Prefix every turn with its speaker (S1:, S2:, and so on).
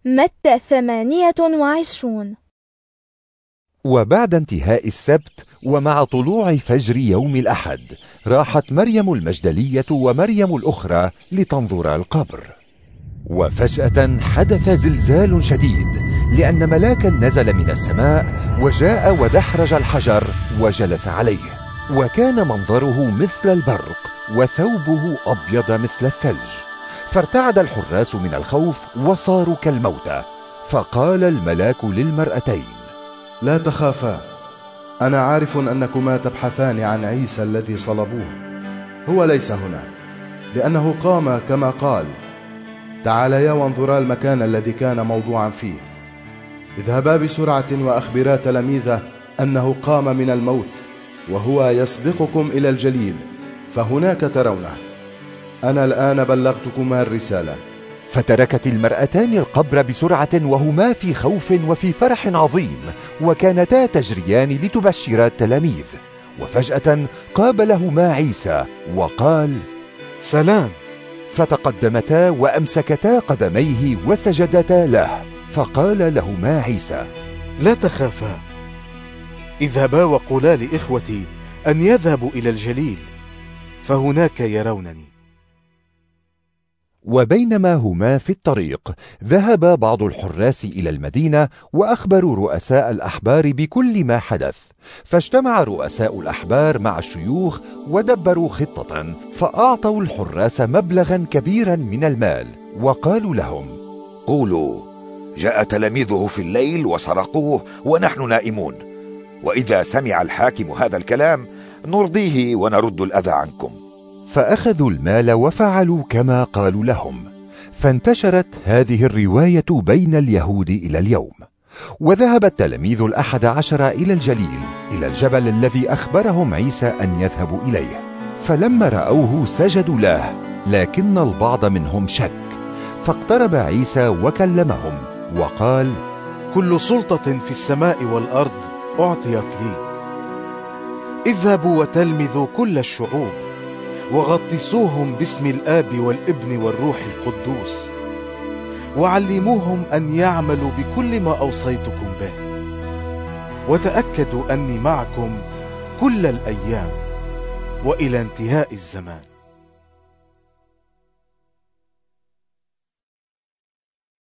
S1: متى 28.
S2: وبعد انتهاء السبت ومع طلوع فجر يوم الأحد راحت مريم المجدلية ومريم الأخرى لتنظر القبر. وفجأة حدث زلزال شديد، لأن ملاكا نزل من السماء وجاء ودحرج الحجر وجلس عليه، وكان منظره مثل البرق وثوبه أبيض مثل الثلج. فارتعد الحراس من الخوف وصاروا كالموتى. فقال الملاك للمرأتين:
S3: لا تخافا، أنا عارف أنكما تبحثان عن عيسى الذي صلبوه. هو ليس هنا، لأنه قام كما قال. تعاليا وانظرا المكان الذي كان موضوعا فيه. اذهبا بسرعة وأخبرا تلاميذه أنه قام من الموت، وهو يسبقكم إلى الجليل، فهناك ترونه. أنا الآن بلغتكما الرسالة.
S2: فتركت المرأتان القبر بسرعة وهما في خوف وفي فرح عظيم، وكانتا تجريان لتبشرا التلاميذ. وفجأة قابلهما عيسى وقال:
S4: سلام.
S2: فتقدمتا وأمسكتا قدميه وسجدتا له. فقال لهما عيسى:
S4: لا تخافا، اذهبا وقولا لإخوتي أن يذهبوا إلى الجليل، فهناك يرونني.
S2: وبينما هما في الطريق ذهب بعض الحراس إلى المدينة وأخبروا رؤساء الأحبار بكل ما حدث. فاجتمع رؤساء الأحبار مع الشيوخ ودبروا خطة، فأعطوا الحراس مبلغا كبيرا من المال، وقالوا لهم:
S5: قولوا: جاء تلاميذه في الليل وسرقوه ونحن نائمون، وإذا سمع الحاكم هذا الكلام نرضيه ونرد الأذى عنكم.
S2: فأخذوا المال وفعلوا كما قالوا لهم. فانتشرت هذه الرواية بين اليهود إلى اليوم. وذهب التلاميذ 11 إلى الجليل، إلى الجبل الذي أخبرهم عيسى أن يذهبوا إليه. فلما رأوه سجدوا له، لكن البعض منهم شك. فاقترب عيسى وكلمهم وقال:
S4: كل سلطة في السماء والأرض أعطيت لي. اذهبوا وتلمذوا كل الشعوب، وغطسوهم باسم الآب والابن والروح القدوس، وعلموهم أن يعملوا بكل ما أوصيتكم به، وتأكدوا أني معكم كل الأيام وإلى انتهاء الزمان.